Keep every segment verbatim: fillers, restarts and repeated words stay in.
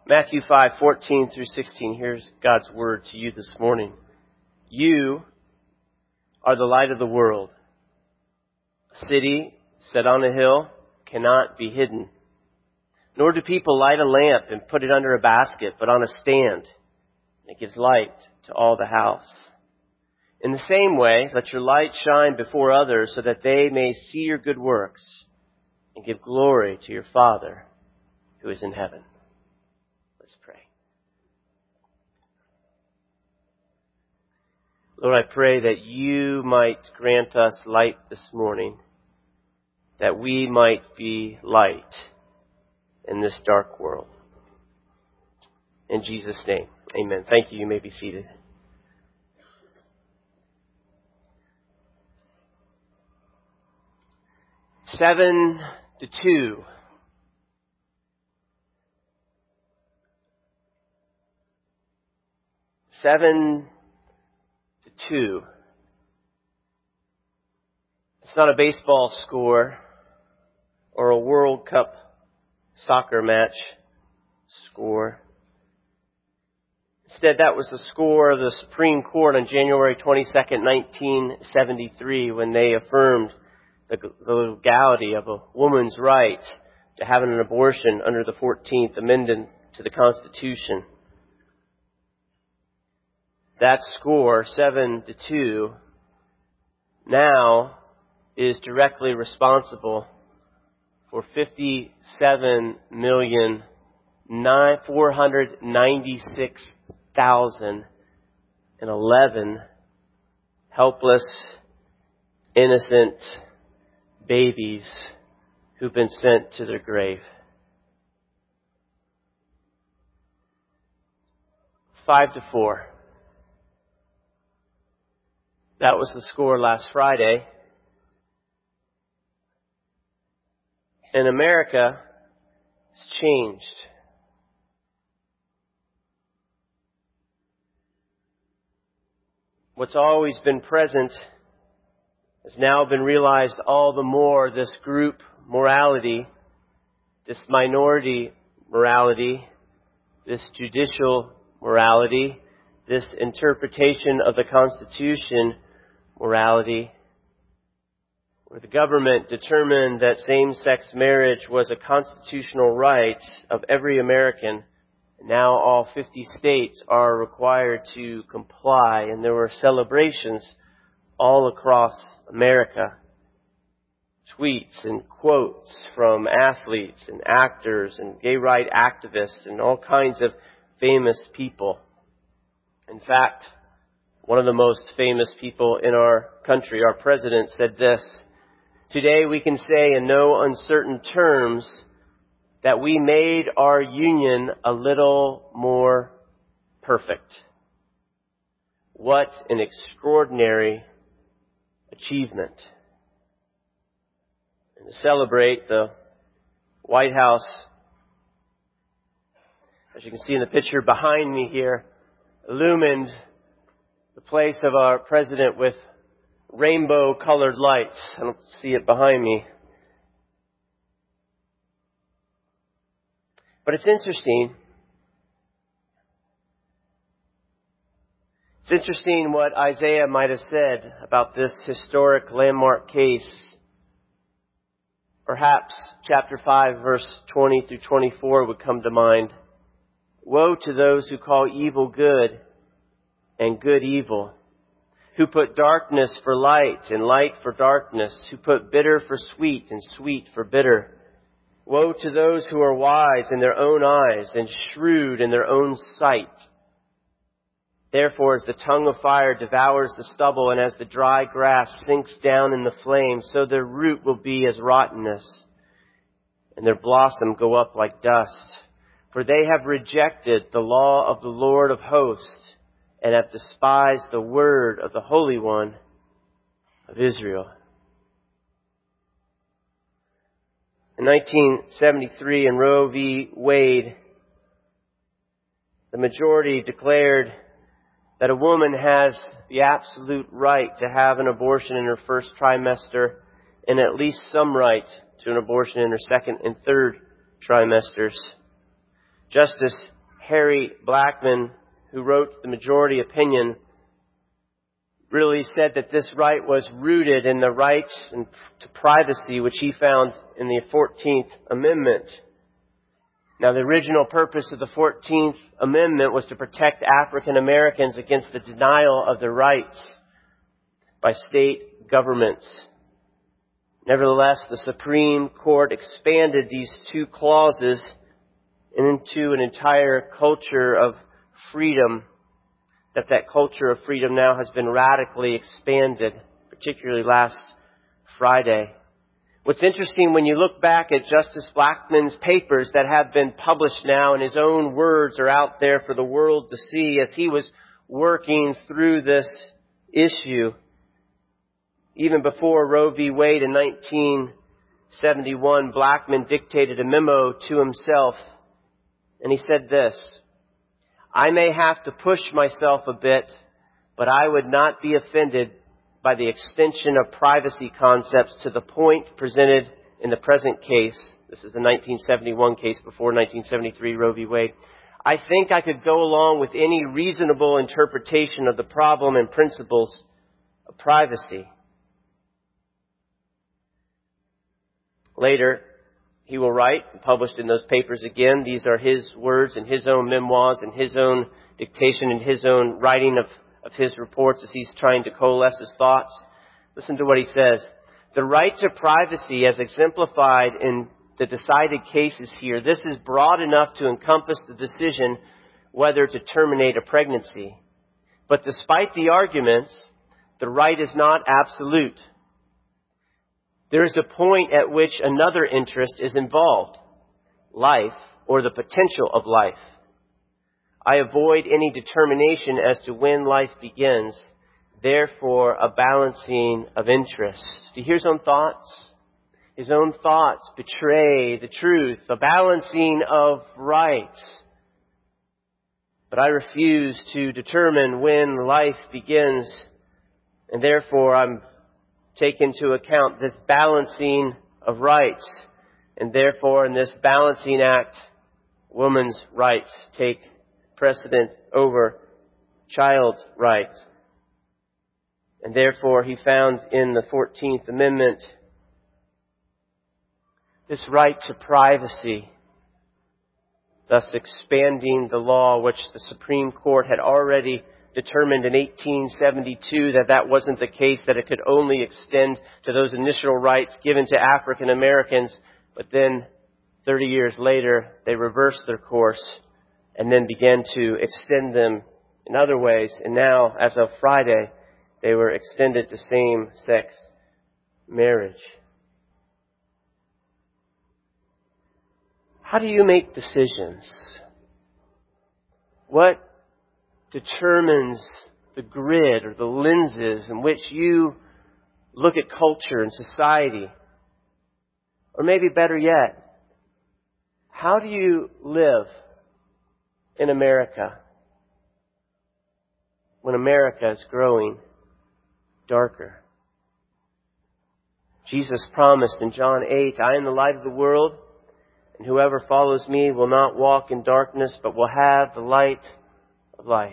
Matthew five, fourteen through sixteen. Here's God's word to you this morning. You are the light of the world. A city set on a hill cannot be hidden. Nor do people light a lamp and put it under a basket, but on a stand. And it gives light to all the house. In the same way, let your light shine before others so that they may see your good works and give glory to your Father who is in heaven. Let's pray. Lord, I pray that you might grant us light this morning, that we might be light in this dark world. In Jesus' name, amen. Thank you. You may be seated. Seven to two. Seven to two. It's not a baseball score or a World Cup soccer match score. Instead, that was the score of the Supreme Court on January twenty-second, nineteen seventy-three, when they affirmed the, the legality of a woman's right to have an abortion under the fourteenth Amendment to the Constitution. That score, seven to two, now is directly responsible for fifty-seven million four hundred ninety-six thousand eleven helpless, innocent babies who've been sent to their grave. Five to four. That was the score last Friday. And America has changed. What's always been present has now been realized all the more. This group morality, this minority morality, this judicial morality, this interpretation of the Constitution morality, where the government determined that same-sex marriage was a constitutional right of every American. Now all fifty states are required to comply, and there were celebrations all across America. Tweets and quotes from athletes and actors and gay rights activists and all kinds of famous people. In fact, one of the most famous people in our country, our president, said this: "Today we can say in no uncertain terms that we made our union a little more perfect." What an extraordinary achievement. And to celebrate, the White House, as you can see in the picture behind me here, illumined the place of our president with rainbow-colored lights. I don't see it behind me. But it's interesting. It's interesting what Isaiah might have said about this historic landmark case. Perhaps chapter five, verse twenty through twenty-four would come to mind. "Woe to those who call evil good and good evil, who put darkness for light and light for darkness, who put bitter for sweet and sweet for bitter. Woe to those who are wise in their own eyes and shrewd in their own sight. Therefore, as the tongue of fire devours the stubble, and as the dry grass sinks down in the flame, so their root will be as rottenness, and their blossom go up like dust. For they have rejected the law of the Lord of hosts, and have despised the word of the Holy One of Israel." In nineteen seventy-three, in Roe v. Wade, the majority declared that a woman has the absolute right to have an abortion in her first trimester, and at least some right to an abortion in her second and third trimesters. Justice Harry Blackman, who wrote the majority opinion, really said that this right was rooted in the right to privacy, which he found in the fourteenth Amendment. Now, the original purpose of the fourteenth Amendment was to protect African Americans against the denial of their rights by state governments. Nevertheless, the Supreme Court expanded these two clauses into an entire culture of freedom, that that culture of freedom now has been radically expanded, particularly last Friday. What's interesting, when you look back at Justice Blackmun's papers that have been published now, and his own words are out there for the world to see as he was working through this issue. Even before Roe v. Wade in nineteen seventy-one, Blackmun dictated a memo to himself, and he said this: "I may have to push myself a bit, but I would not be offended by the extension of privacy concepts to the point presented in the present case." This is the nineteen seventy-one case before nineteen seventy-three Roe v. Wade. "I think I could go along with any reasonable interpretation of the problem and principles of privacy." Later, he will write, published in those papers again, these are his words in his own memoirs, in his own dictation, in his own writing of, of his reports as he's trying to coalesce his thoughts. Listen to what he says. "The right to privacy as exemplified in the decided cases here, this is broad enough to encompass the decision whether to terminate a pregnancy. But despite the arguments, the right is not absolute. There is a point at which another interest is involved, life or the potential of life. I avoid any determination as to when life begins, therefore a balancing of interests." Do you hear his own thoughts? His own thoughts betray the truth, a balancing of rights. "But I refuse to determine when life begins, and therefore I'm take into account this balancing of rights. And therefore, in this balancing act, woman's rights take precedent over child's rights." And therefore, he found in the fourteenth Amendment this right to privacy, thus expanding the law which the Supreme Court had already determined in eighteen seventy-two that that wasn't the case, that it could only extend to those initial rights given to African Americans. But then thirty years later, they reversed their course and then began to extend them in other ways. And now, as of Friday, they were extended to same-sex marriage. How do you make decisions? What determines the grid or the lenses in which you look at culture and society? Or maybe better yet, how do you live in America when America is growing darker? Jesus promised in John eight, "I am the light of the world, and whoever follows me will not walk in darkness, but will have the light of life."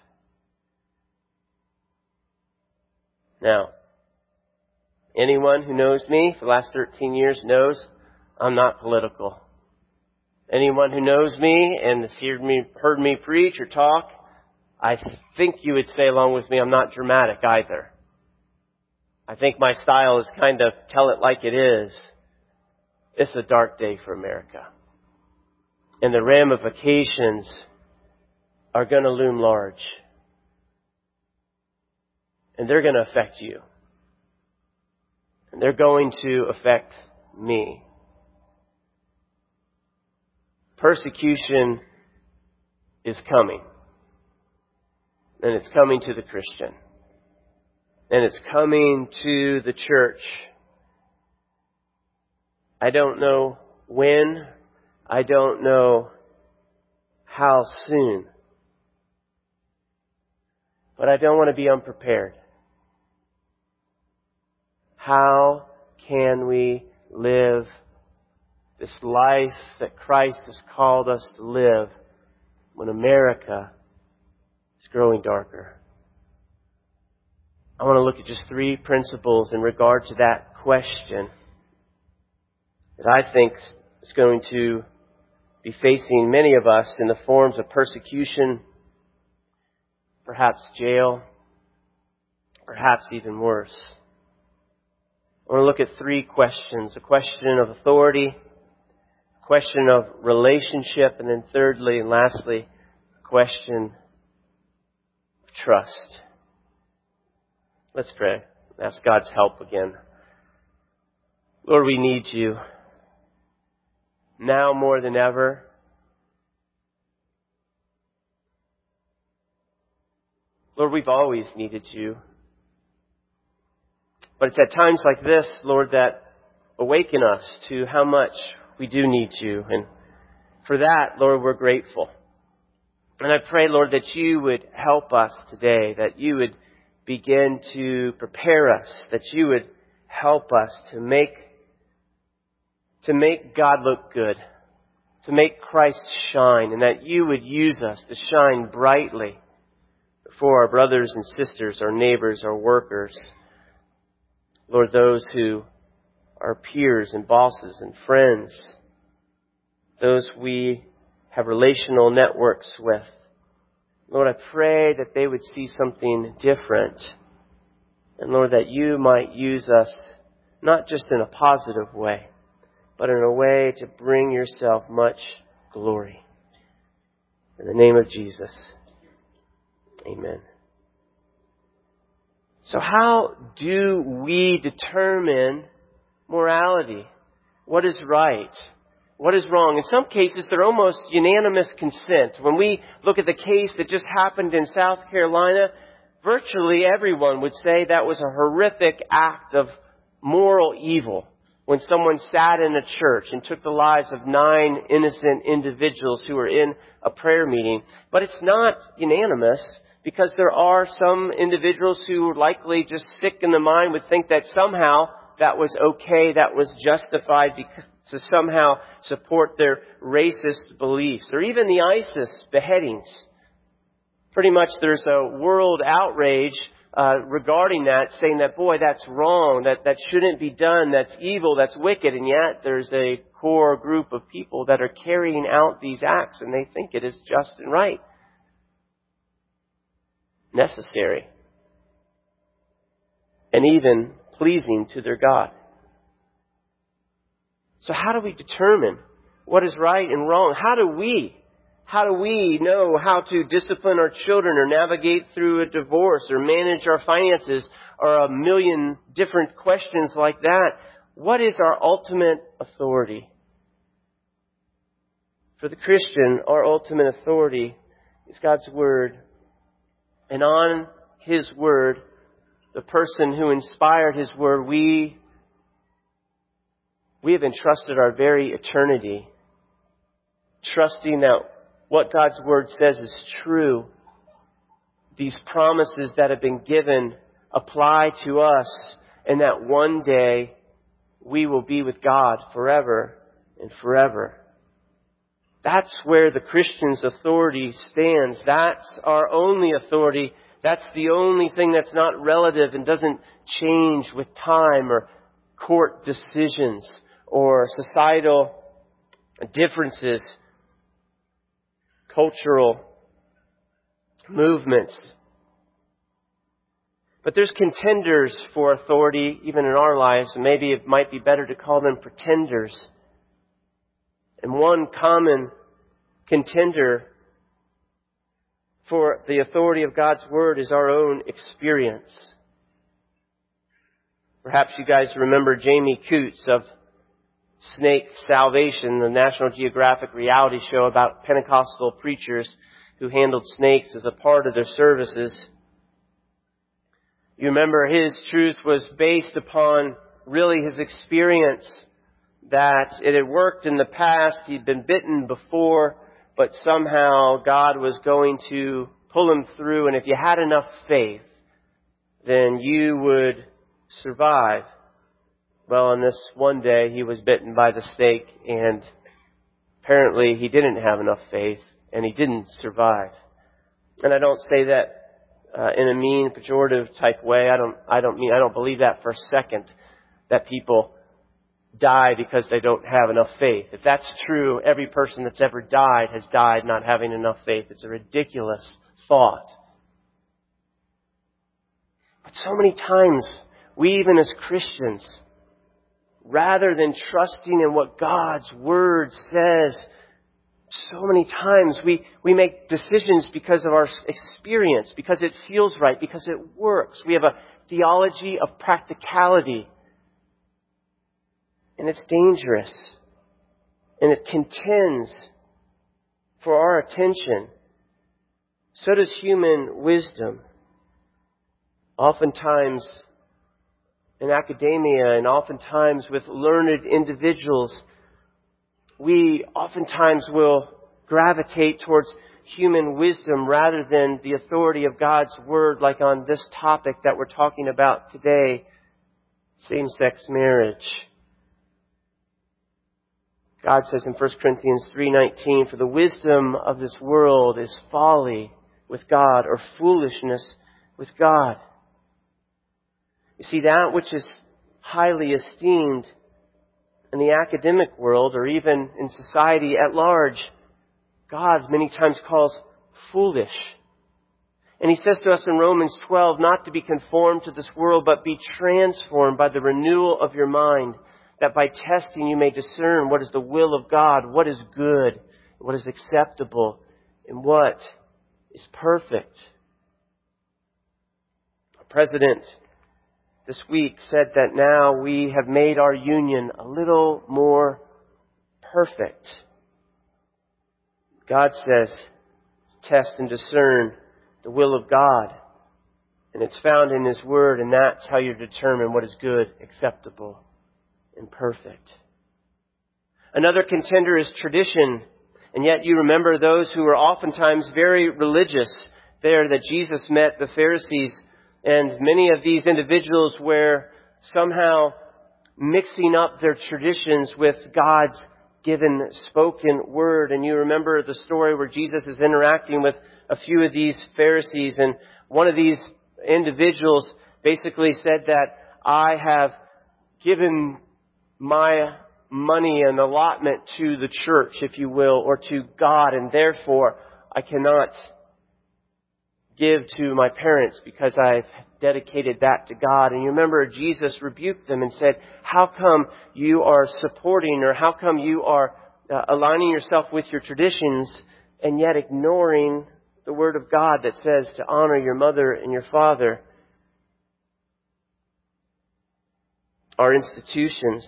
Now, anyone who knows me for the last thirteen years knows I'm not political. Anyone who knows me and has heard me, heard me preach or talk, I think you would say along with me, I'm not dramatic either. I think my style is kind of tell it like it is. It's a dark day for America. And the ramifications are going to loom large. And they're going to affect you. And they're going to affect me. Persecution is coming. And it's coming to the Christian. And it's coming to the church. I don't know when. I don't know how soon. But I don't want to be unprepared. How can we live this life that Christ has called us to live when America is growing darker? I want to look at just three principles in regard to that question that I think is going to be facing many of us in the forms of persecution, perhaps jail, perhaps even worse. I want to look at three questions. A question of authority, a question of relationship, and then thirdly and lastly, a question of trust. Let's pray. Ask God's help again. Lord, we need you now more than ever. Lord, we've always needed you. But it's at times like this, Lord, that awaken us to how much we do need you. And for that, Lord, we're grateful. And I pray, Lord, that you would help us today, that you would begin to prepare us, that you would help us to make, to make God look good, to make Christ shine, and that you would use us to shine brightly before our brothers and sisters, our neighbors, our workers. Lord, those who are peers and bosses and friends, those we have relational networks with. Lord, I pray that they would see something different. And Lord, that you might use us not just in a positive way, but in a way to bring yourself much glory. In the name of Jesus, amen. So how do we determine morality? What is right? What is wrong? In some cases, they're almost unanimous consent. When we look at the case that just happened in South Carolina, virtually everyone would say that was a horrific act of moral evil when someone sat in a church and took the lives of nine innocent individuals who were in a prayer meeting. But it's not unanimous, because there are some individuals who are likely just sick in the mind would think that somehow that was okay, that was justified because to somehow support their racist beliefs, or even the ISIS beheadings. Pretty much there's a world outrage uh, regarding that, saying that, boy, that's wrong, that that shouldn't be done, that's evil, that's wicked, and yet there's a core group of people that are carrying out these acts, and they think it is just and right, necessary, and even pleasing to their God. So how do we determine what is right and wrong? How do we, how do we know how to discipline our children or navigate through a divorce or manage our finances or a million different questions like that? What is our ultimate authority? For the Christian, our ultimate authority is God's Word. And on His Word, the person who inspired His Word, we We have entrusted our very eternity, trusting that what God's Word says is true. These promises that have been given apply to us, and that one day we will be with God forever and forever. That's where the Christian's authority stands. That's our only authority. That's the only thing that's not relative and doesn't change with time or court decisions or societal differences, cultural movements. But there's contenders for authority even in our lives, and maybe it might be better to call them pretenders. And one common contender for the authority of God's Word is our own experience. Perhaps you guys remember Jamie Coots of Snake Salvation, the National Geographic reality show about Pentecostal preachers who handled snakes as a part of their services. You remember his truth was based upon really his experience that it had worked in the past. He'd been bitten before, but somehow God was going to pull him through. And if you had enough faith, then you would survive. Well, on this one day, he was bitten by the snake, and apparently he didn't have enough faith, and he didn't survive. And I don't say that uh, in a mean, pejorative type way. I don't, I don't mean, I don't believe that for a second, that people die because they don't have enough faith. If that's true, every person that's ever died has died not having enough faith. It's a ridiculous thought. But so many times, we even as Christians, rather than trusting in what God's Word says, so many times we, we make decisions because of our experience, because it feels right, because it works. We have a theology of practicality. And it's dangerous. And it contends for our attention. So does human wisdom. Oftentimes in academia and oftentimes with learned individuals, we oftentimes will gravitate towards human wisdom rather than the authority of God's Word, like on this topic that we're talking about today, same-sex marriage. God says in First Corinthians three nineteen, "For the wisdom of this world is folly with God," or foolishness with God. You see, that which is highly esteemed in the academic world or even in society at large, God many times calls foolish. And He says to us in Romans twelve, not to be conformed to this world, but be transformed by the renewal of your mind, that by testing you may discern what is the will of God, what is good, what is acceptable, and what is perfect. Our president this week said that now we have made our union a little more perfect. God says, test and discern the will of God. And it's found in His Word, and that's how you determine what is good, acceptable, and perfect. Another contender is tradition. And yet you remember those who were oftentimes very religious there that Jesus met, the Pharisees. And many of these individuals were somehow mixing up their traditions with God's given spoken word. And you remember the story where Jesus is interacting with a few of these Pharisees. And one of these individuals basically said that I have given my money and allotment to the church, if you will, or to God, and therefore I cannot give to my parents because I've dedicated that to God. And you remember Jesus rebuked them and said, how come you are supporting, or how come you are uh, aligning yourself with your traditions and yet ignoring the Word of God that says to honor your mother and your father? Our institutions,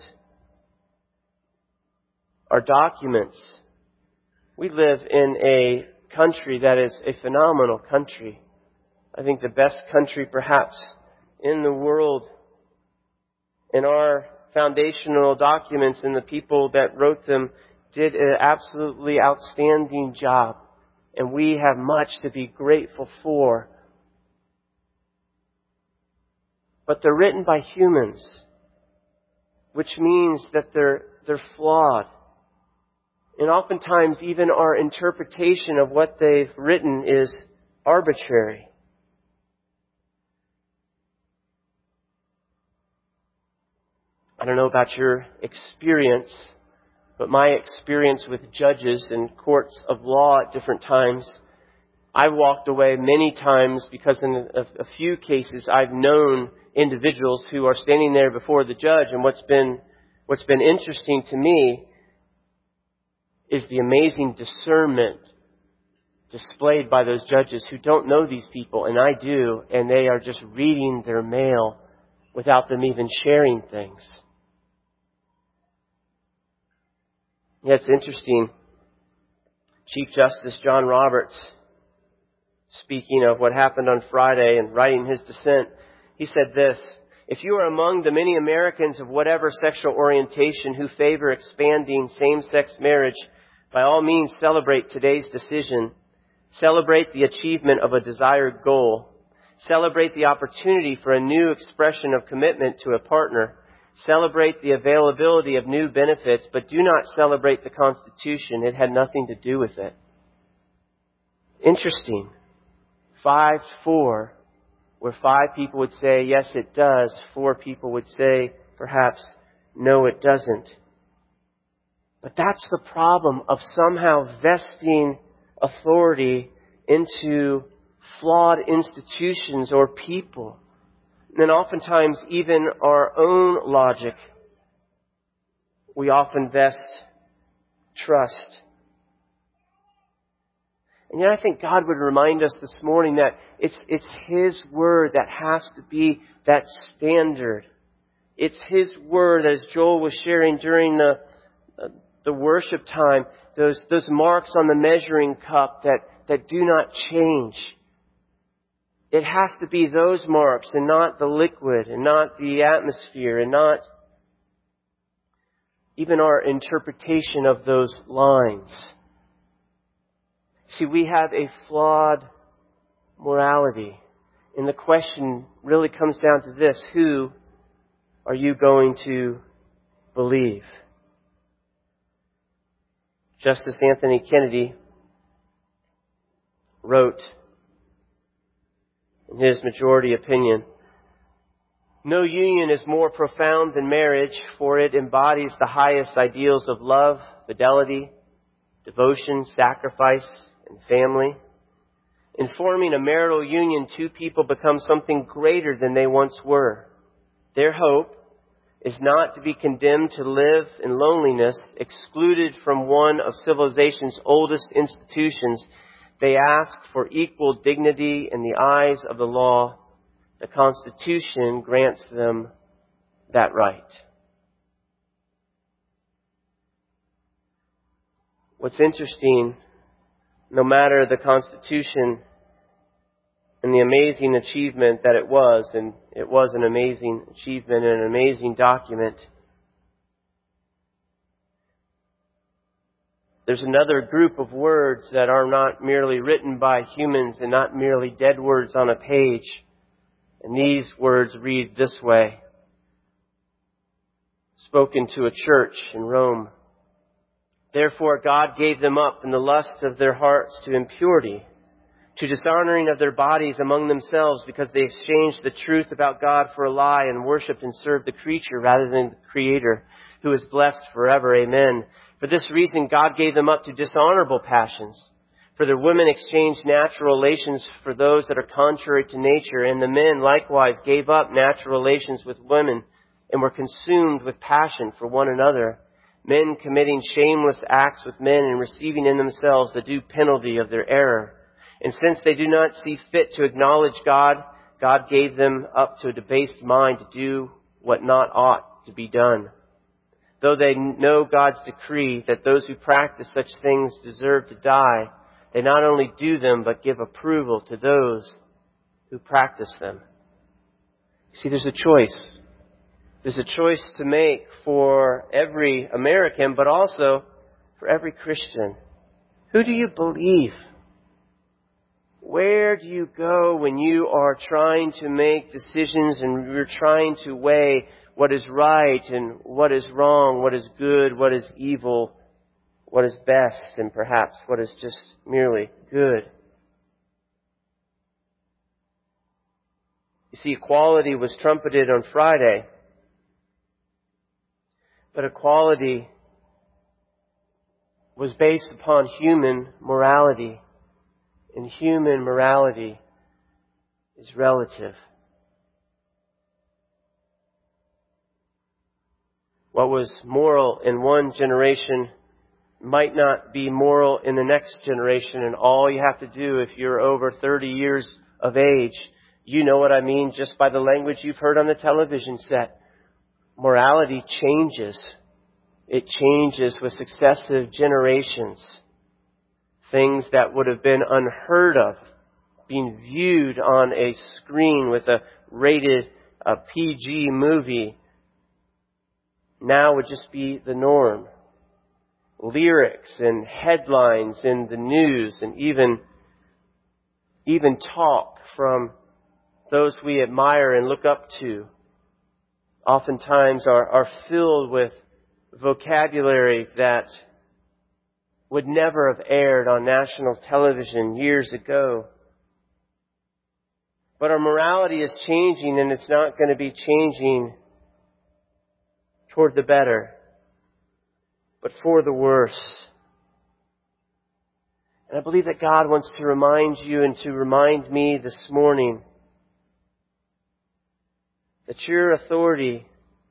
our documents. We live in a country that is a phenomenal country. I think the best country perhaps in the world. And our foundational documents and the people that wrote them did an absolutely outstanding job. And we have much to be grateful for. But they're written by humans, which means that they're they're flawed. And oftentimes even our interpretation of what they've written is arbitrary. I don't know about your experience, but my experience with judges in courts of law at different times, I've walked away many times because in a, a few cases I've known individuals who are standing there before the judge, and what's been what's been interesting to me is the amazing discernment displayed by those judges who don't know these people, and I do, and they are just reading their mail without them even sharing things. Yeah, it's interesting. Chief Justice John Roberts, speaking of what happened on Friday and writing his dissent, he said this: if you are among the many Americans of whatever sexual orientation who favor expanding same-sex marriage, by all means celebrate today's decision. Celebrate the achievement of a desired goal. Celebrate the opportunity for a new expression of commitment to a partner. Celebrate the availability of new benefits, but do not celebrate the Constitution. It had nothing to do with it. Interesting. Five to four, where five people would say, yes, it does. Four people would say, perhaps, no, it doesn't. But that's the problem of somehow vesting authority into flawed institutions or people. And then oftentimes, even our own logic, we often vest trust. And yet I think God would remind us this morning that it's, it's His Word that has to be that standard. It's His Word, as Joel was sharing during the, the worship time, those, those marks on the measuring cup that, that do not change. It has to be those marks and not the liquid and not the atmosphere and not even our interpretation of those lines. See, we have a flawed morality. And the question really comes down to this: who are you going to believe? Justice Anthony Kennedy wrote in his majority opinion, "No union is more profound than marriage, for it embodies the highest ideals of love, fidelity, devotion, sacrifice, and family. In forming a marital union, two people become something greater than they once were. Their hope is not to be condemned to live in loneliness, excluded from one of civilization's oldest institutions. They ask for equal dignity in the eyes of the law. The Constitution grants them that right." What's interesting, no matter the Constitution and the amazing achievement that it was, and it was an amazing achievement and an amazing document, there's another group of words that are not merely written by humans and not merely dead words on a page. And these words read this way, spoken to a church in Rome. "Therefore God gave them up in the lust of their hearts to impurity, to dishonoring of their bodies among themselves, because they exchanged the truth about God for a lie and worshipped and served the creature rather than the Creator, who is blessed forever. Amen. For this reason God gave them up to dishonorable passions. For their women exchanged natural relations for those that are contrary to nature, and the men likewise gave up natural relations with women and were consumed with passion for one another, men committing shameless acts with men and receiving in themselves the due penalty of their error. And since they do not see fit to acknowledge God, God gave them up to a debased mind to do what not ought to be done. Though they know God's decree that those who practice such things deserve to die, they not only do them, but give approval to those who practice them." See, there's a choice. There's a choice to make for every American, but also for every Christian. Who do you believe? Where do you go when you are trying to make decisions and you're trying to weigh what is right and what is wrong, what is good, what is evil, what is best, and perhaps what is just merely good? You see, equality was trumpeted on Friday, but equality was based upon human morality, and human morality is relative. What was moral in one generation might not be moral in the next generation. And all you have to do, if you're over thirty years of age, you know what I mean just by the language you've heard on the television set. Morality changes. It changes with successive generations. Things that would have been unheard of, being viewed on a screen with a rated a P G movie, now would just be the norm. Lyrics and headlines in the news and even, even talk from those we admire and look up to oftentimes are, are filled with vocabulary that would never have aired on national television years ago. But our morality is changing, and it's not going to be changing toward the better, but for the worse. And I believe that God wants to remind you and to remind me this morning that your authority,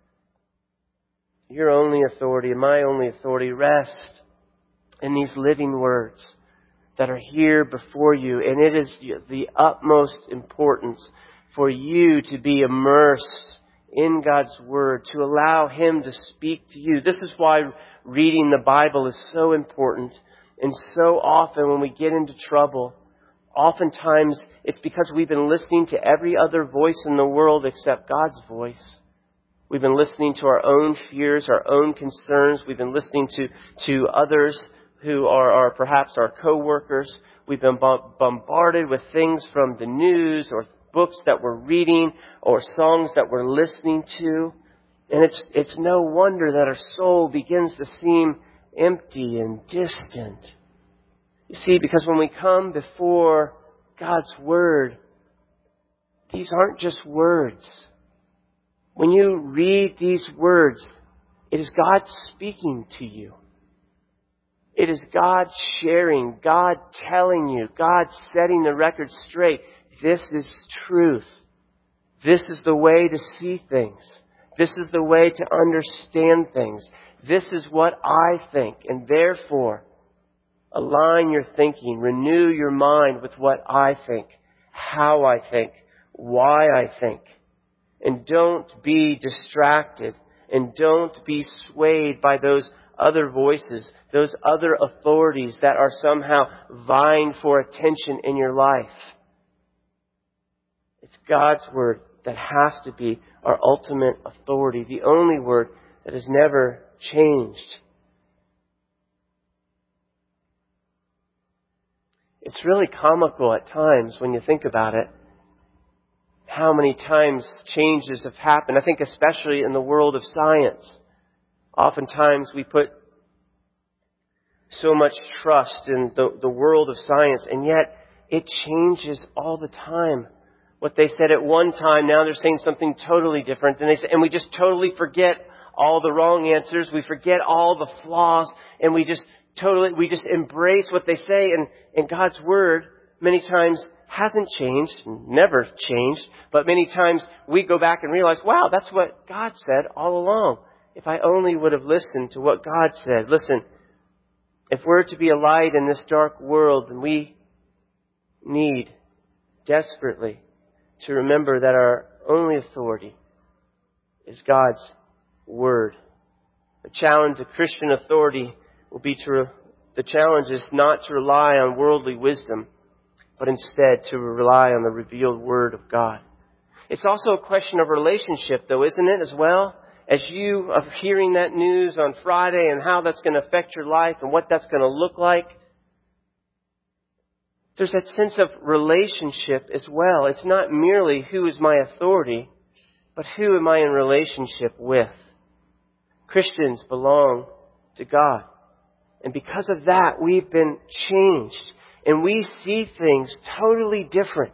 your only authority, and my only authority rest in these living words that are here before you. And it is the utmost importance for you to be immersed in God's Word, to allow Him to speak to you. This is why reading the Bible is so important. And so often when we get into trouble, oftentimes it's because we've been listening to every other voice in the world except God's voice. We've been listening to our own fears, our own concerns. We've been listening to, to others who are, are perhaps our co-workers. We've been bombarded with things from the news or books that we're reading or songs that we're listening to. And it's, it's no wonder that our soul begins to seem empty and distant. You see, because when we come before God's Word, these aren't just words. When you read these words, it is God speaking to you. It is God sharing, God telling you, God setting the record straight. This is truth. This is the way to see things. This is the way to understand things. This is what I think, and therefore, align your thinking, renew your mind with what I think, how I think, why I think. And don't be distracted, and don't be swayed by those other voices, those other authorities that are somehow vying for attention in your life. It's God's Word that has to be our ultimate authority, the only Word that has never changed. It's really comical at times when you think about it, how many times changes have happened. I think especially in the world of science. Oftentimes we put so much trust in the, the world of science, and yet it changes all the time. What they said at one time, now they're saying something totally different. And they say, and we just totally forget all the wrong answers. We forget all the flaws, and we just totally, we just embrace what they say. And, and God's Word many times hasn't changed, never changed, but many times we go back and realize, wow, that's what God said all along. If I only would have listened to what God said. Listen, if we're to be a light in this dark world, then we need desperately to remember that our only authority is God's Word. The challenge of Christian authority will be to, re- the challenge is not to rely on worldly wisdom, but instead to rely on the revealed Word of God. It's also a question of relationship, though, isn't it, as well? As you are hearing that news on Friday and how that's going to affect your life and what that's going to look like, there's that sense of relationship as well. It's not merely who is my authority, but who am I in relationship with? Christians belong to God. And because of that, we've been changed. And we see things totally different.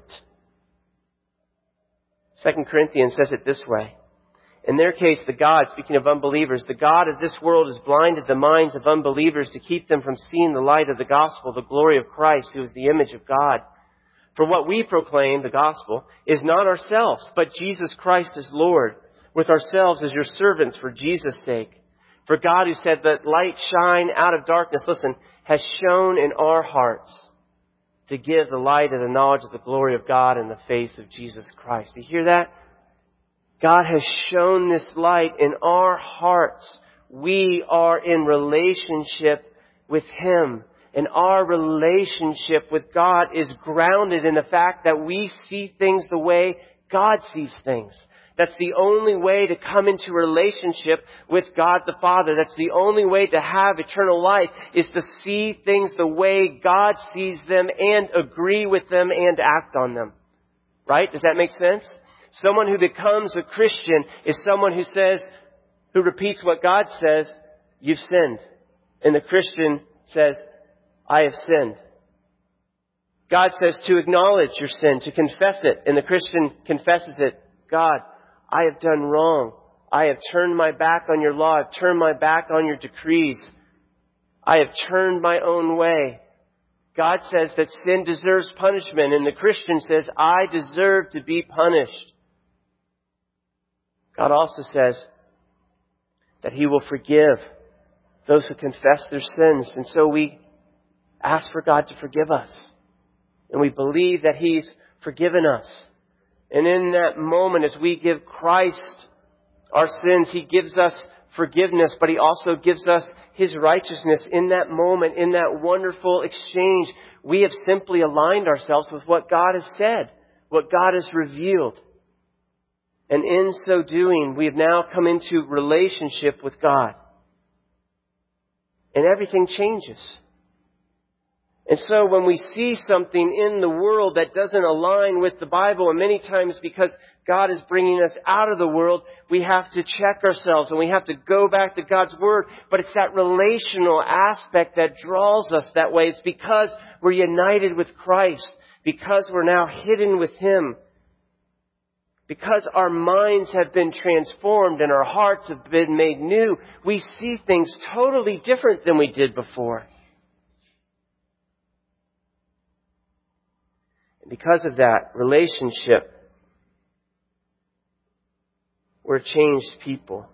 Second Corinthians says it this way. In their case, the God, speaking of unbelievers, the God of this world has blinded the minds of unbelievers to keep them from seeing the light of the gospel, the glory of Christ, who is the image of God. For what we proclaim, the gospel, is not ourselves, but Jesus Christ as Lord, with ourselves as your servants for Jesus' sake. For God, who said that light shine out of darkness, listen, has shone in our hearts to give the light of the knowledge of the glory of God in the face of Jesus Christ. Do you hear that? God has shown this light in our hearts. We are in relationship with Him. And our relationship with God is grounded in the fact that we see things the way God sees things. That's the only way to come into a relationship with God the Father. That's the only way to have eternal life, is to see things the way God sees them and agree with them and act on them. Right? Does that make sense? Someone who becomes a Christian is someone who says, who repeats what God says, you've sinned. And the Christian says, I have sinned. God says to acknowledge your sin, to confess it. And the Christian confesses it. God, I have done wrong. I have turned my back on your law. I've turned my back on your decrees. I have turned my own way. God says that sin deserves punishment. And the Christian says, I deserve to be punished. God also says that He will forgive those who confess their sins. And so we ask for God to forgive us. And we believe that He's forgiven us. And in that moment, as we give Christ our sins, He gives us forgiveness, but He also gives us His righteousness. In that moment, in that wonderful exchange, we have simply aligned ourselves with what God has said, what God has revealed. And in so doing, we have now come into relationship with God. And everything changes. And so when we see something in the world that doesn't align with the Bible, and many times because God is bringing us out of the world, we have to check ourselves and we have to go back to God's Word. But it's that relational aspect that draws us that way. It's because we're united with Christ, because we're now hidden with Him, because our minds have been transformed and our hearts have been made new. We see things totally different than we did before. And because of that relationship, we're changed people.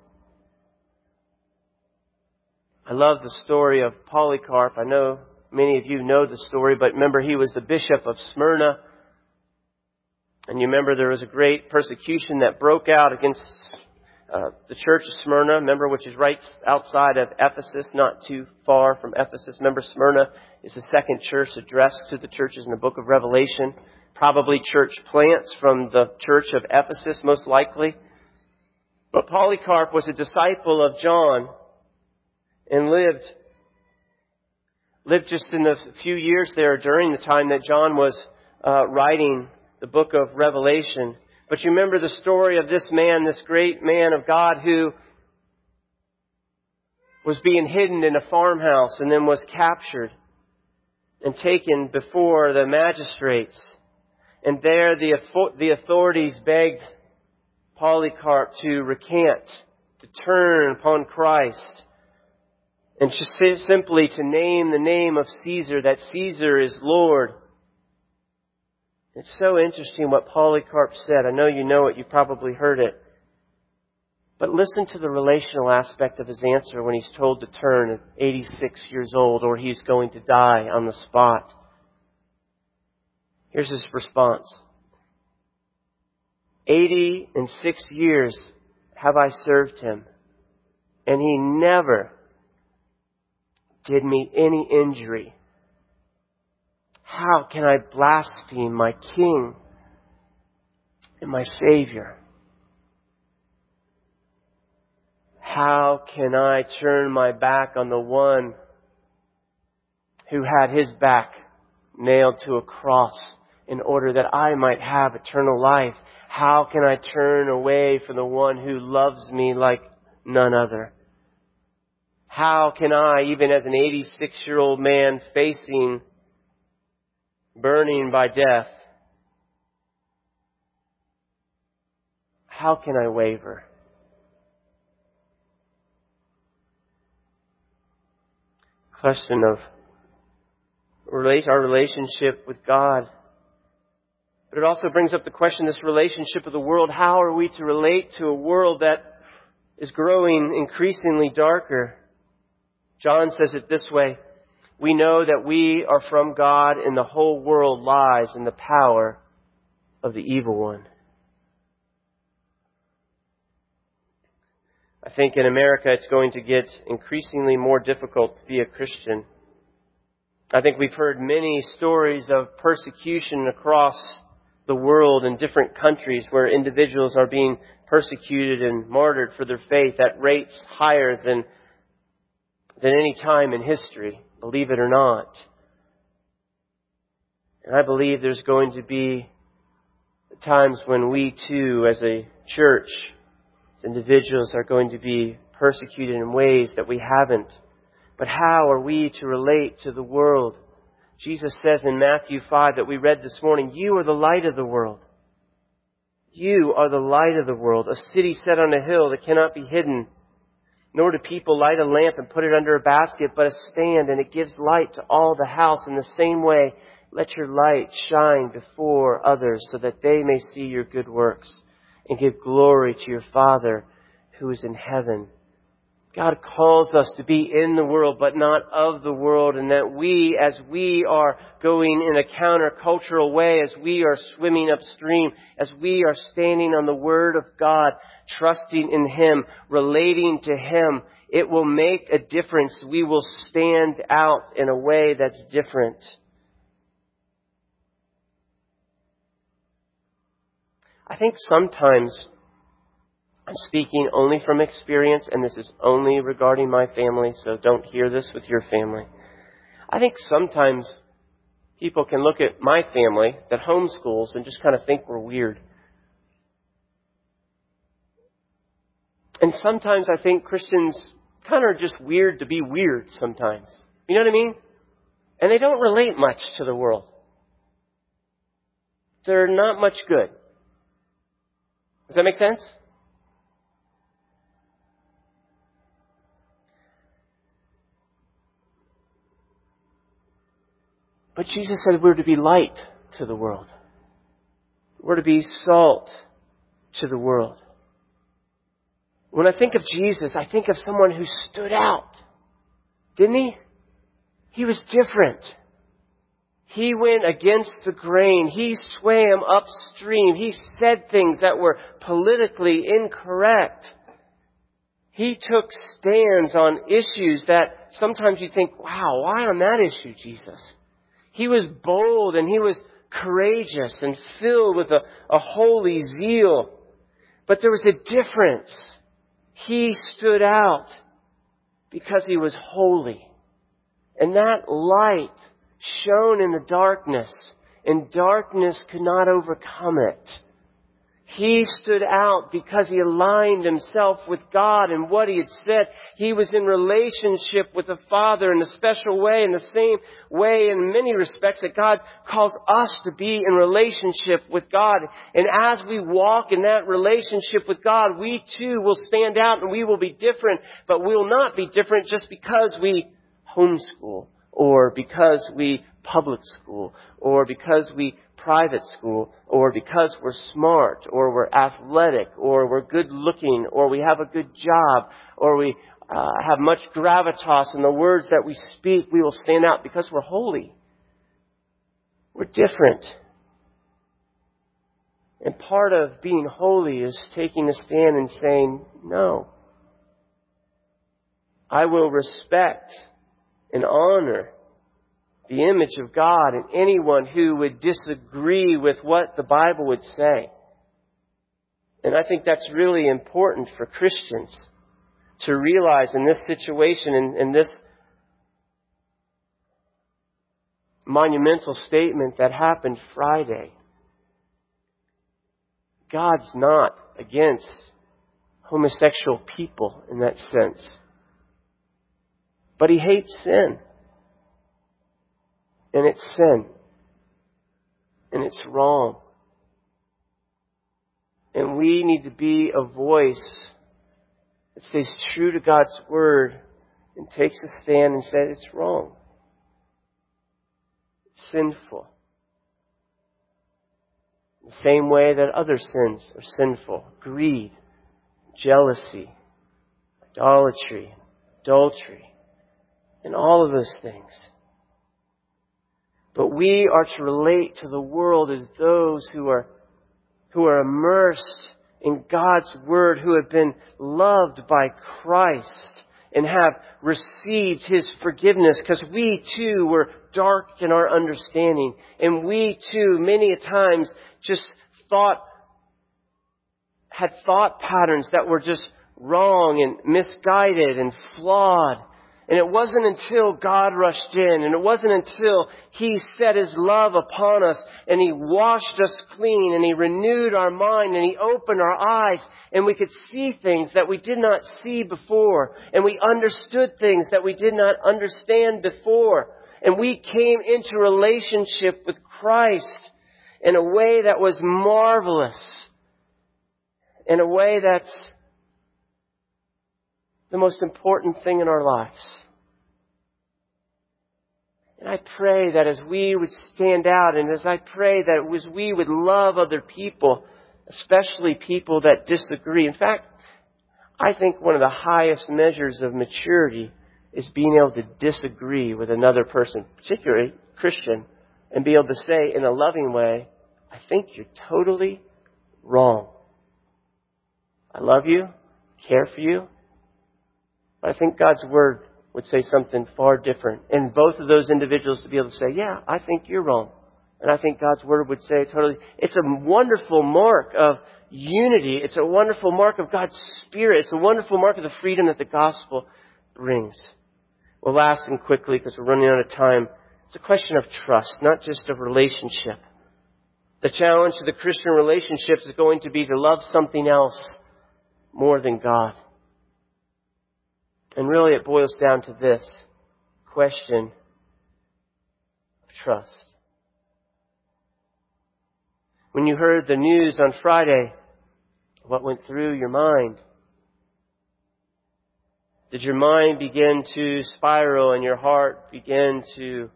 I love the story of Polycarp. I know many of you know the story, but remember he was the bishop of Smyrna. And you remember there was a great persecution that broke out against uh, the church of Smyrna, remember, which is right outside of Ephesus, not too far from Ephesus. Remember, Smyrna is the second church addressed to the churches in the book of Revelation. Probably church plants from the church of Ephesus, most likely. But Polycarp was a disciple of John and lived, lived just in a few years there during the time that John was uh, writing the book of Revelation. But you remember the story of this man, this great man of God who was being hidden in a farmhouse and then was captured and taken before the magistrates. And there the, the authorities begged Polycarp to recant, to turn upon Christ, and just simply to name the name of Caesar, that Caesar is Lord. It's so interesting what Polycarp said. I know you know it. You probably heard it. But listen to the relational aspect of his answer when he's told to turn at eighty-six years old, or he's going to die on the spot. Here's his response. Eighty and six years have I served him, and he never did me any injury. How can I blaspheme my King and my Savior? How can I turn my back on the one who had his back nailed to a cross in order that I might have eternal life? How can I turn away from the one who loves me like none other? How can I, even as an eighty-six-year-old man facing burning by death, how can I waver? Question of relate our relationship with God. But it also brings up the question, this relationship with the world. How are we to relate to a world that is growing increasingly darker? John says it this way. We know that we are from God and the whole world lies in the power of the evil one. I think in America it's going to get increasingly more difficult to be a Christian. I think we've heard many stories of persecution across the world in different countries where individuals are being persecuted and martyred for their faith at rates higher than, than any time in history. Believe it or not. And I believe there's going to be times when we too, as a church, as individuals, are going to be persecuted in ways that we haven't But how are we to relate to the world? Jesus says in Matthew five that we read this morning, you are the light of the world. You are the light of the world, a city set on a hill that cannot be hidden. Nor do people light a lamp and put it under a basket, but a stand, and it gives light to all the house. In the same way, let your light shine before others so that they may see your good works and give glory to your Father who is in heaven. God calls us to be in the world, but not of the world, and that we, as we are going in a countercultural way, as we are swimming upstream, as we are standing on the Word of God, trusting in Him, relating to Him, it will make a difference. We will stand out in a way that's different. I think sometimes, I'm speaking only from experience, and this is only regarding my family, so don't hear this with your family. I think sometimes people can look at my family that homeschools and just kind of think we're weird. And sometimes I think Christians kind of are just weird to be weird sometimes. You know what I mean? And they don't relate much to the world. They're not much good. Does that make sense? But Jesus said we're to be light to the world. We're to be salt to the world. When I think of Jesus, I think of someone who stood out. Didn't he? He was different. He went against the grain. He swam upstream. He said things that were politically incorrect. He took stands on issues that sometimes you think, wow, why on that issue, Jesus? He was bold and he was courageous and filled with a, a holy zeal. But there was a difference. He stood out because he was holy. And that light shone in the darkness, and darkness could not overcome it. He stood out because he aligned himself with God and what he had said. He was in relationship with the Father in a special way, in the same way in many respects that God calls us to be in relationship with God. And as we walk in that relationship with God, we too will stand out and we will be different. But we will not be different just because we homeschool, or because we public school, or because we private school, or because we're smart, or we're athletic, or we're good looking, or we have a good job, or we uh, have much gravitas in the words that we speak. We will stand out because we're holy. We're different. And part of being holy is taking a stand and saying, no. I will respect and honor the image of God and anyone who would disagree with what the Bible would say. And I think that's really important for Christians to realize in this situation, in, in this monumental statement that happened Friday. God's not against homosexual people in that sense. But He hates sin. And it's sin. And it's wrong. And we need to be a voice that stays true to God's Word and takes a stand and says it's wrong. It's sinful. The same way that other sins are sinful. Greed, jealousy, idolatry, adultery, and all of those things. But we are to relate to the world as those who are who are immersed in God's Word, who have been loved by Christ and have received His forgiveness, because we too were dark in our understanding. And we too, many a times, just thought, had thought patterns that were just wrong and misguided and flawed. And it wasn't until God rushed in, and it wasn't until He set His love upon us, and He washed us clean, and He renewed our mind, and He opened our eyes, and we could see things that we did not see before, and we understood things that we did not understand before. And we came into relationship with Christ in a way that was marvelous, in a way that's the most important thing in our lives. And I pray that as we would stand out, and as I pray that as we would love other people, especially people that disagree. In fact, I think one of the highest measures of maturity is being able to disagree with another person, particularly Christian, and be able to say in a loving way, I think you're totally wrong. I love you, care for you, but I think God's Word would say something far different. And both of those individuals to be able to say, yeah, I think you're wrong. And I think God's Word would say totally. It's a wonderful mark of unity. It's a wonderful mark of God's Spirit. It's a wonderful mark of the freedom that the gospel brings. Well, last and quickly, because we're running out of time, it's a question of trust, not just of relationship. The challenge to the Christian relationships is going to be to love something else more than God. And really it boils down to this question of trust. When you heard the news on Friday, what went through your mind? Did your mind begin to spiral and your heart begin to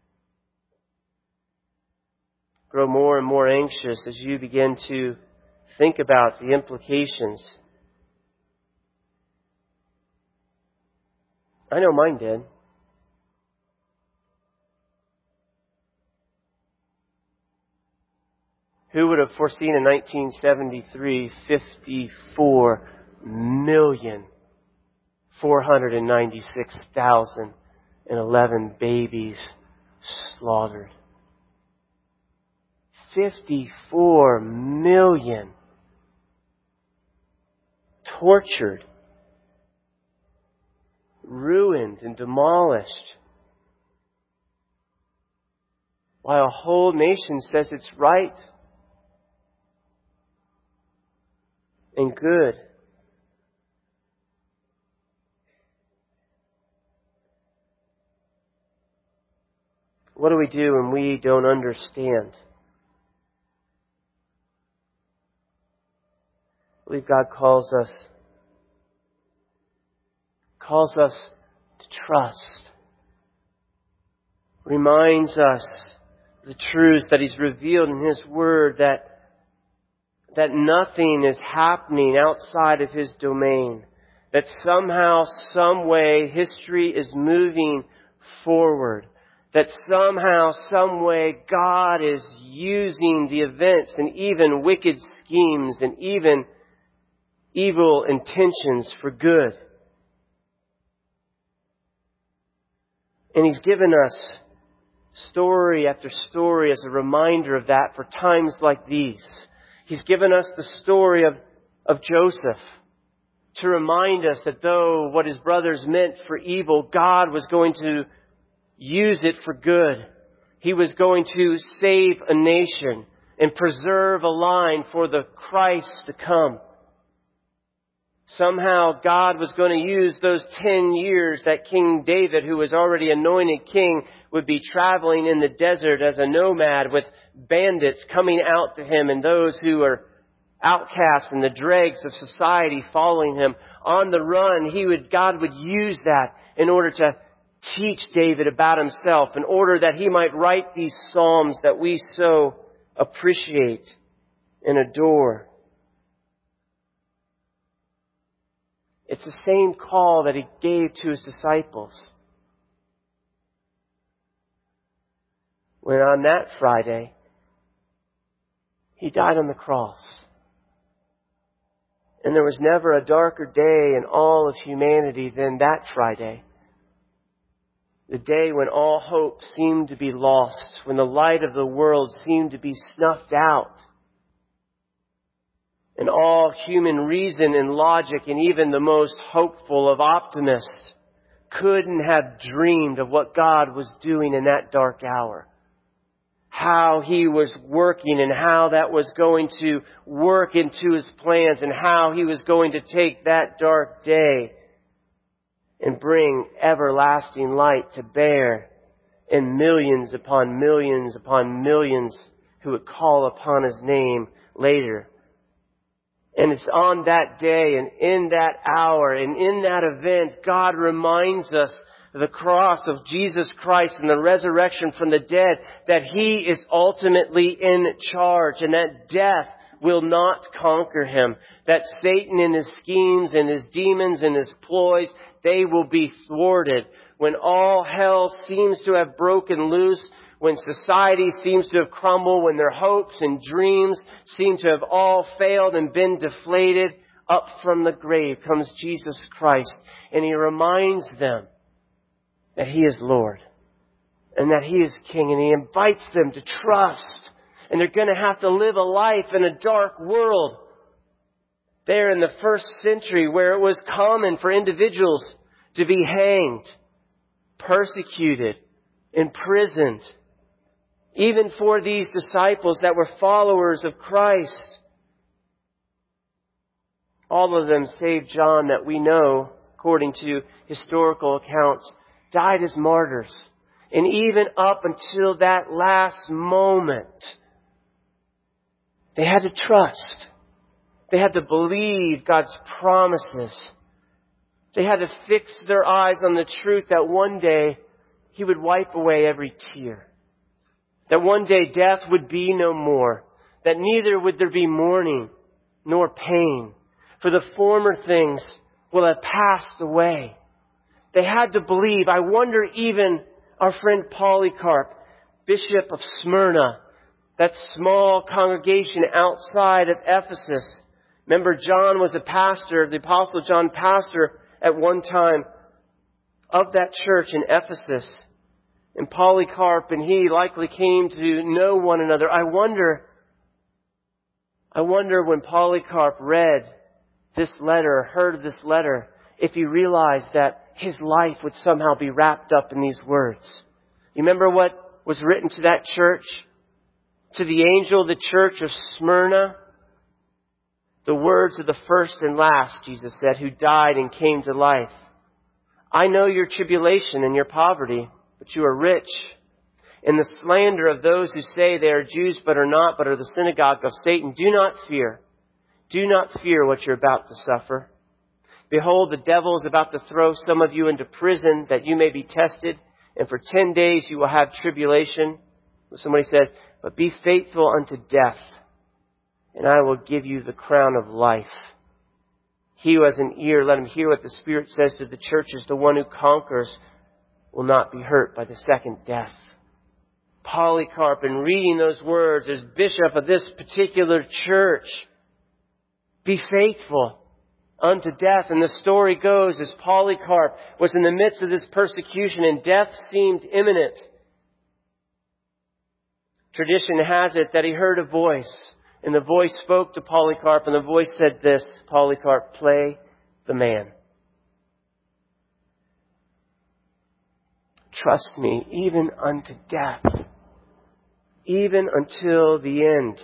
grow more and more anxious as you begin to think about the implications? I know mine did. Who would have foreseen in nineteen seventy-three, fifty-four million, four hundred ninety-six thousand eleven babies slaughtered? fifty-four million tortured, ruined and demolished, while a whole nation says it's right and good. What do we do when we don't understand? I believe God calls us calls us to trust. Reminds us the truth that He's revealed in His Word, that that nothing is happening outside of His domain. That somehow, some way, history is moving forward. That somehow, some way, God is using the events and even wicked schemes and even evil intentions for good. And He's given us story after story as a reminder of that for times like these. He's given us the story of, of Joseph to remind us that though what his brothers meant for evil, God was going to use it for good. He was going to save a nation and preserve a line for the Christ to come. Somehow God was going to use those ten years that King David, who was already anointed king, would be traveling in the desert as a nomad with bandits coming out to him and those who are outcasts and the dregs of society following him. On the run, he would, God would use that in order to teach David about himself, in order that he might write these psalms that we so appreciate and adore. It's the same call that He gave to His disciples. When on that Friday, He died on the cross. And there was never a darker day in all of humanity than that Friday. The day when all hope seemed to be lost, when the light of the world seemed to be snuffed out. And all human reason and logic and even the most hopeful of optimists couldn't have dreamed of what God was doing in that dark hour. How He was working and how that was going to work into His plans and how He was going to take that dark day and bring everlasting light to bear in millions upon millions upon millions who would call upon His name later. And it's on that day and in that hour and in that event, God reminds us of the cross of Jesus Christ and the resurrection from the dead, that He is ultimately in charge and that death will not conquer Him. That Satan and his schemes and his demons and his ploys, they will be thwarted. When all hell seems to have broken loose, when society seems to have crumbled, when their hopes and dreams seem to have all failed and been deflated, up from the grave comes Jesus Christ. And He reminds them that He is Lord and that He is King. And He invites them to trust. And they're going to have to live a life in a dark world. There in the first century, where it was common for individuals to be hanged, persecuted, imprisoned. Even for these disciples that were followers of Christ. All of them, save John, that we know, according to historical accounts, died as martyrs. And even up until that last moment, they had to trust. They had to believe God's promises. They had to fix their eyes on the truth that one day He would wipe away every tear. That one day death would be no more. That neither would there be mourning nor pain. For the former things will have passed away. They had to believe. I wonder even our friend Polycarp, Bishop of Smyrna, that small congregation outside of Ephesus. Remember, John was a pastor, the Apostle John, pastor at one time of that church in Ephesus. And Polycarp and he likely came to know one another. I wonder, I wonder when Polycarp read this letter, heard of this letter, if he realized that his life would somehow be wrapped up in these words. You remember what was written to that church? To the angel of the church of Smyrna? The words of the first and last, Jesus said, who died and came to life. I know your tribulation and your poverty, but you are rich. And the slander of those who say they are Jews but are not, but are the synagogue of Satan. Do not fear. Do not fear what you're about to suffer. Behold, the devil is about to throw some of you into prison that you may be tested. And for ten days you will have tribulation. Somebody says, but be faithful unto death, and I will give you the crown of life. He who has an ear, let him hear what the Spirit says to the churches. The one who conquers will not be hurt by the second death. Polycarp, in reading those words as bishop of this particular church, be faithful unto death. And the story goes as Polycarp was in the midst of this persecution and death seemed imminent. Tradition has it that he heard a voice, and the voice spoke to Polycarp, and the voice said this, Polycarp, play the man. Trust me, even unto death, even until the end.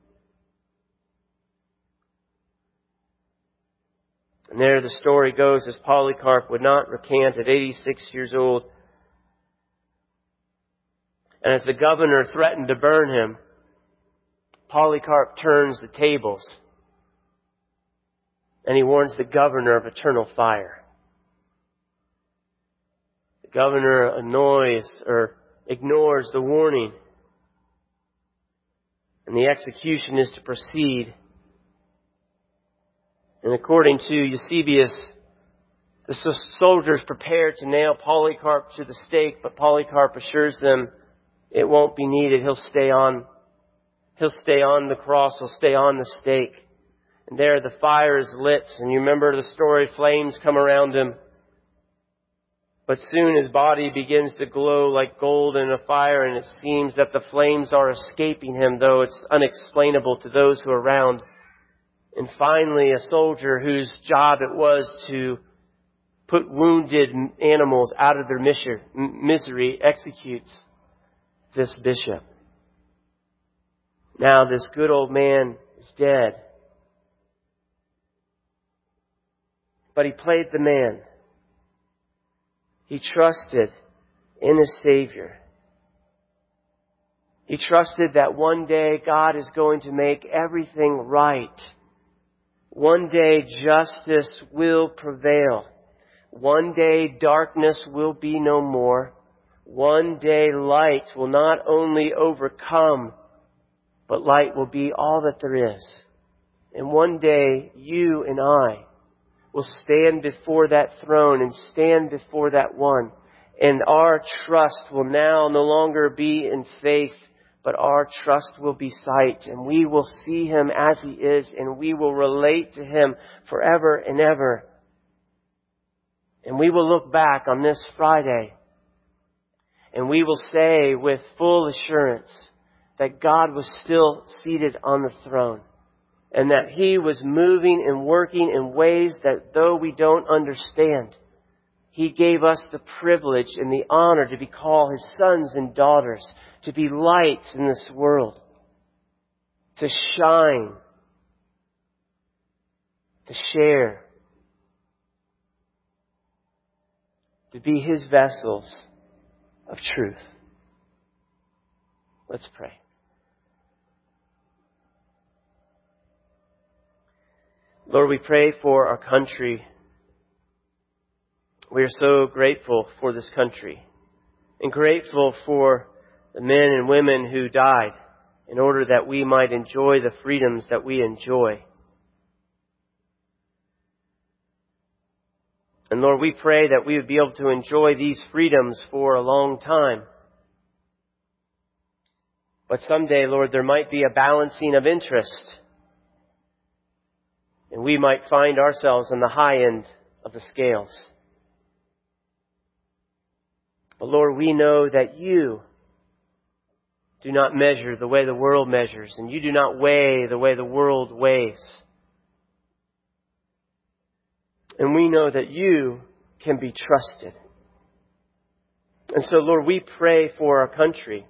And there the story goes as Polycarp would not recant at eighty-six years old. And as the governor threatened to burn him, Polycarp turns the tables. And he warns the governor of eternal fire. The governor annoys or ignores the warning. And the execution is to proceed. And according to Eusebius, the soldiers prepared to nail Polycarp to the stake, but Polycarp assures them it won't be needed. He'll stay on. He'll stay on the cross. He'll stay on the stake. And there the fire is lit. And you remember the story, flames come around him. But soon his body begins to glow like gold in a fire, and it seems that the flames are escaping him, though it's unexplainable to those who are around. And finally, a soldier whose job it was to put wounded animals out of their misery, executes this bishop. Now this good old man is dead. But he played the man. He trusted in his Savior. He trusted that one day God is going to make everything right. One day justice will prevail. One day darkness will be no more. One day light will not only overcome, but light will be all that there is. And one day you and I will stand before that throne and stand before that one. And our trust will now no longer be in faith, but our trust will be sight. And we will see Him as He is, and we will relate to Him forever and ever. And we will look back on this Friday, and we will say with full assurance that God was still seated on the throne, and that He was moving and working in ways that, though we don't understand, He gave us the privilege and the honor to be called His sons and daughters, to be lights in this world, to shine, to share, to be His vessels of truth. Let's pray. Lord, we pray for our country. We are so grateful for this country and grateful for the men and women who died in order that we might enjoy the freedoms that we enjoy. And Lord, we pray that we would be able to enjoy these freedoms for a long time. But someday, Lord, there might be a balancing of interest, and we might find ourselves on the high end of the scales. But Lord, we know that You do not measure the way the world measures, and You do not weigh the way the world weighs. And we know that You can be trusted. And so, Lord, we pray for our country.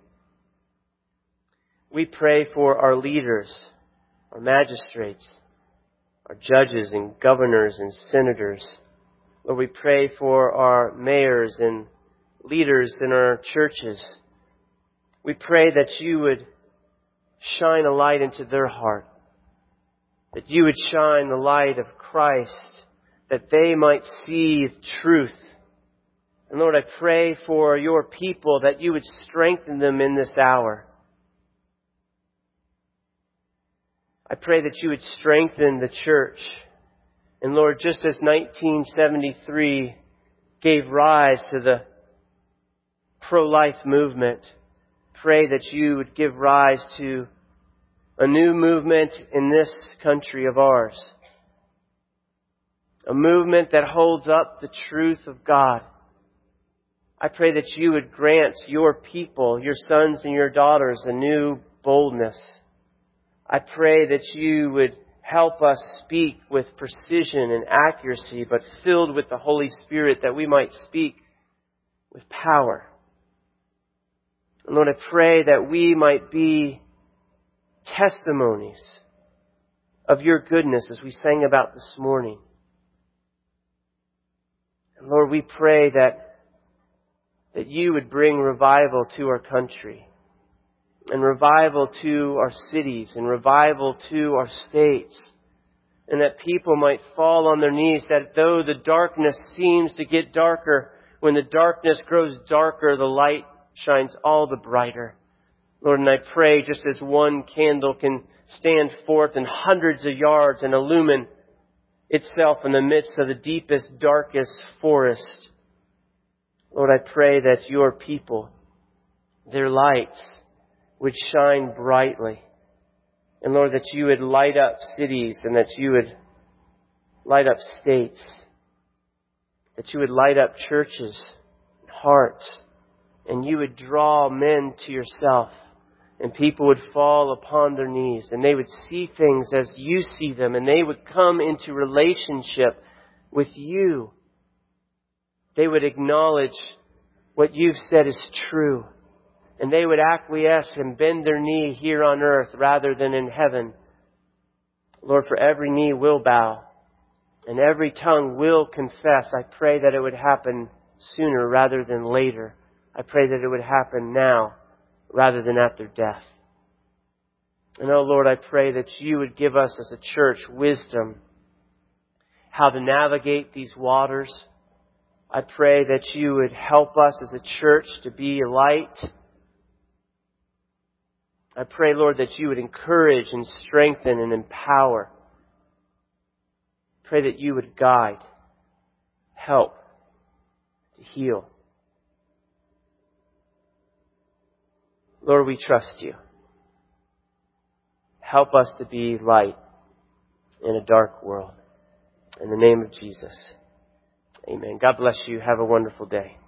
We pray for our leaders, our magistrates, our judges and governors and senators. Lord, we pray for our mayors and leaders in our churches. We pray that You would shine a light into their heart, that You would shine the light of Christ, that they might see truth. And Lord, I pray for Your people that You would strengthen them in this hour. I pray that You would strengthen the church. And Lord, just as nineteen seventy-three gave rise to the pro-life movement, pray that You would give rise to a new movement in this country of ours. A movement that holds up the truth of God. I pray that You would grant Your people, Your sons and Your daughters, a new boldness. I pray that You would help us speak with precision and accuracy, but filled with the Holy Spirit, that we might speak with power. And Lord, I pray that we might be testimonies of Your goodness, as we sang about this morning. And Lord, we pray that, that You would bring revival to our country, and revival to our cities, and revival to our states, and that people might fall on their knees, that though the darkness seems to get darker, when the darkness grows darker, the light shines all the brighter. Lord, and I pray, just as one candle can stand forth in hundreds of yards and illumine itself in the midst of the deepest, darkest forest, Lord, I pray that Your people, their lights, would shine brightly. And Lord, that You would light up cities, and that You would light up states, that You would light up churches and hearts, and You would draw men to Yourself, and people would fall upon their knees, and they would see things as You see them, and they would come into relationship with You. they would acknowledge what you've said is true. And they would acquiesce and bend their knee here on earth rather than in heaven. Lord, for every knee will bow and every tongue will confess. I pray that it would happen sooner rather than later. I pray that it would happen now rather than at their death. And oh Lord, I pray that you would give us as a church wisdom how to navigate these waters. I pray that you would help us as a church to be a light. I pray, Lord, that you would encourage and strengthen and empower. Pray that you would guide, help, to heal. Lord, we trust you. Help us to be light in a dark world. In the name of Jesus. Amen. God bless you. Have a wonderful day.